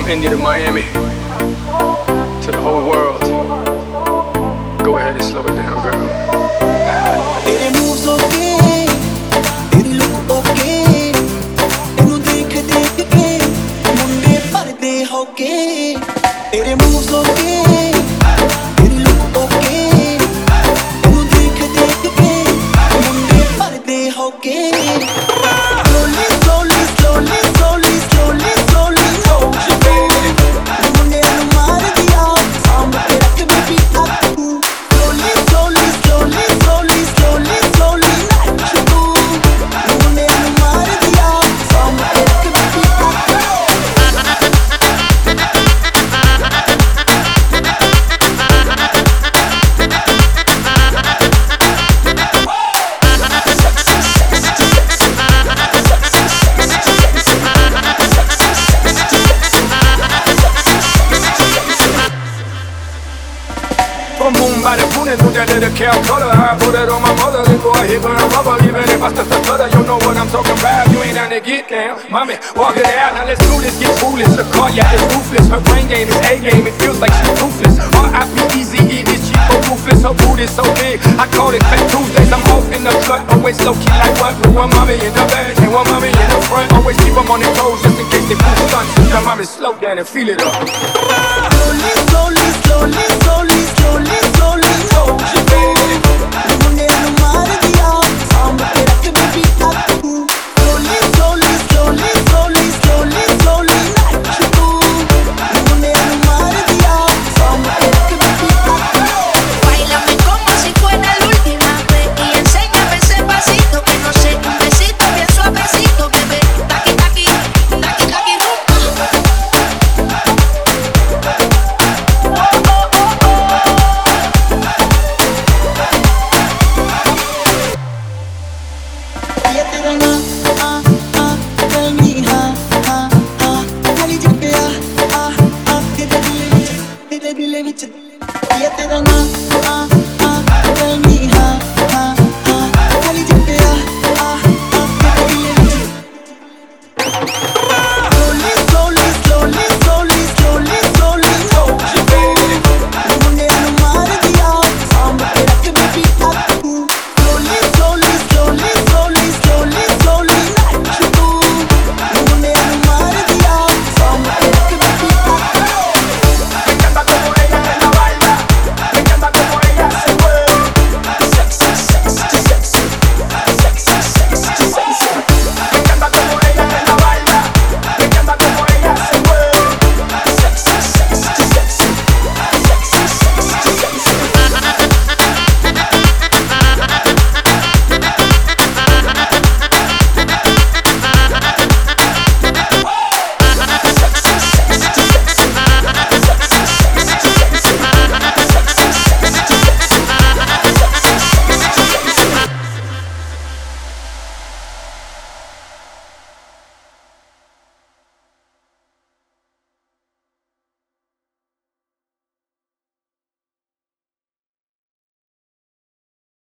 From India to Miami, to the whole world. Go ahead and slow it down, girl. तेरे moves okay, तेरी look okay, तेनू देख देख के मुंडे भरदे होके. तेरे moves okay, तेरी look okay, तेनू देख देख के मुंडे भरदे होके. Slowly, slowly, slowly, slowly, slowly, slowly, slowly. मुंडे नू मार दिया, सामने रख baby आपू. Slowly, slowly, slowly, slowly, slowly, slowly, नाचू. मुंडे नू मार दिया, सामने रख baby आपू. From Mumbai to Pune, to Delhi to Calcutta, I put it on my mother, then go ahead, burn a rubber. Even if I start to stutter, you know what I'm talking about. You ain't down to get down, mommy, walk it out. Now let's do this, get foolish. The car, yeah, it's ruthless. Her brain game is A game, it feels like she's ruthless. R.I.P.E.Z.E. this cheap or ruthless. Her boot is so big, I call it Fat Tuesdays. I'm off in the cut, always low key like what? With one mommy in the back and one mommy in the front. Always keep them on their toes just in case they pull stunts. Now mommy, slow down and feel it up. Slowly, slowly, slowly, slowly, slowly.